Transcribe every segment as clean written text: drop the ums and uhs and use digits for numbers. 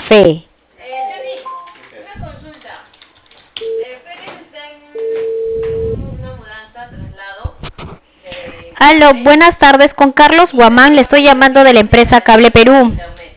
Fe. Johnny, una consulta. Pérez está en una mudanza, traslado. Aló, buenas tardes, con Carlos Guamán, le estoy llamando de la empresa Cable Perú.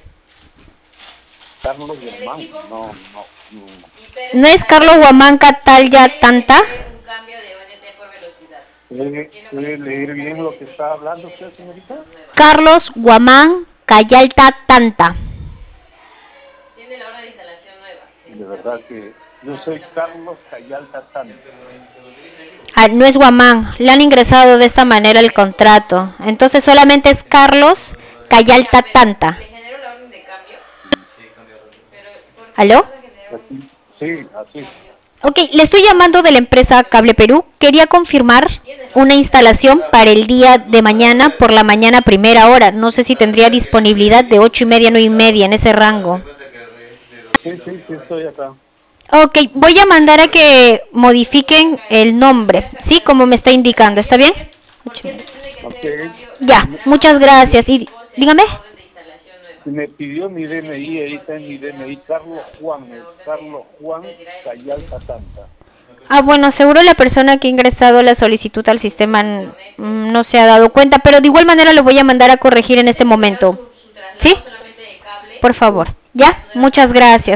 Carlos Germán, no. ¿No es Carlos Guamán Catalya Tanta? Un cambio de ONT por velocidad. ¿Puede leer bien lo que está hablando usted, señorita? Carlos Guamán Cayalta Tanta. Tiene la hora de instalación nueva. De verdad que yo soy Carlos Cayalta Tanta. Ah, no es Guamán, le han ingresado de esta manera el contrato. Entonces solamente es Carlos Cayalta Tanta. ¿Le genero la orden de cambio? ¿Aló? Sí, así. Ok, le estoy llamando de la empresa Cable Perú. Quería confirmar una instalación para el día de mañana por la mañana primera hora. No sé si tendría disponibilidad de 8:30 a 9:30 en ese rango. Sí, estoy acá. Ok, voy a mandar a que modifiquen el nombre, ¿sí? Como me está indicando, ¿está bien? Okay. Ya, muchas gracias. Y dígame. Me pidió mi DNI, ahí está en mi DNI, Carlos Juan Cayalta Tanta. Ah, bueno, seguro la persona que ha ingresado la solicitud al sistema no se ha dado cuenta, pero de igual manera lo voy a mandar a corregir en este momento. ¿Sí? Por favor. ¿Ya? Muchas gracias.